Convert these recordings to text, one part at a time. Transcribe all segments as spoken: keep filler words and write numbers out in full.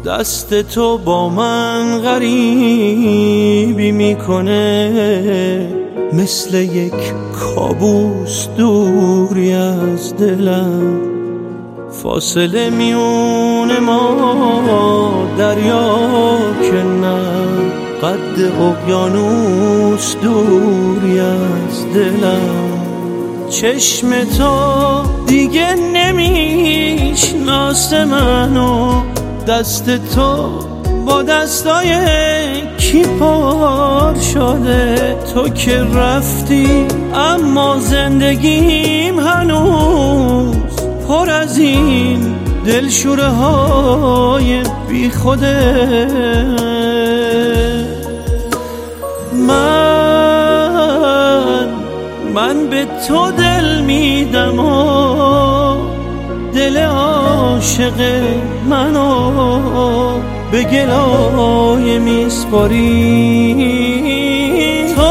دست تو با من غریبی میکنه، مثل یک کابوس دوری از دلم. فاصله میون ما دریا که نه، قد اقیانوس دوری از دلم. چشم تو دیگه نمیشناسه منو، دست تو با دستای کی پر شده. تو که رفتی اما زندگیم هنوز پر از این دلشوره های بی خوده. من من به تو دل میدم و دل عاشق منو به گلای میسپاری. تو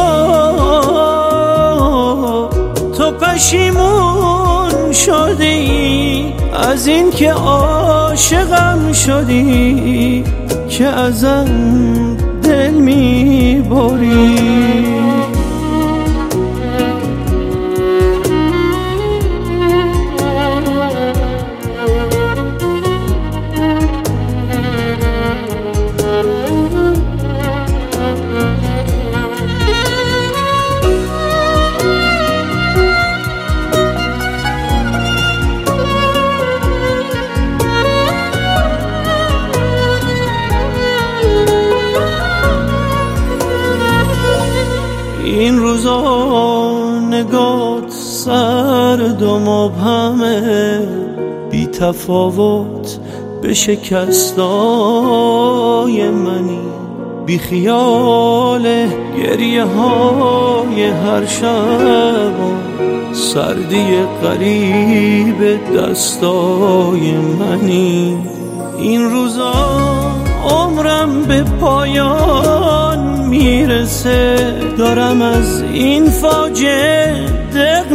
تو پشیمون شدی از این که عاشقم شدی، که ازم دل میبری. این روزا نگات سرد و مبهمه، بی تفاوت به شکستای منی، بی خیال گریه های هر شب و سردی قریب دستای منی. این روزا عمرم به پایان میرسه، دارم از این فاجعه دق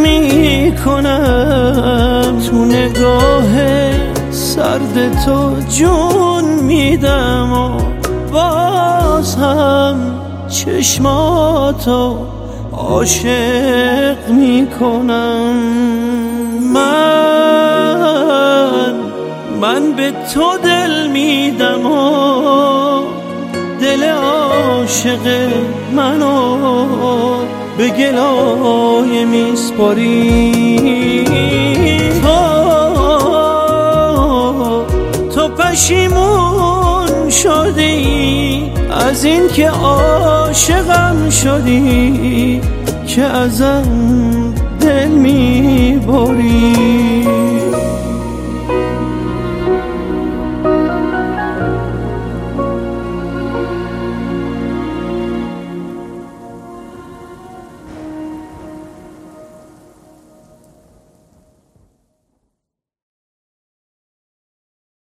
میکنم. تو نگاه سرد تو جون میدم و باز هم چشماتو عاشق میکنم. من من به تو دل میدم و دل عاشق منو به گلای میسپاری. تو تو پشیمون شدی از این که عاشقم شدی، که ازم دل میبری.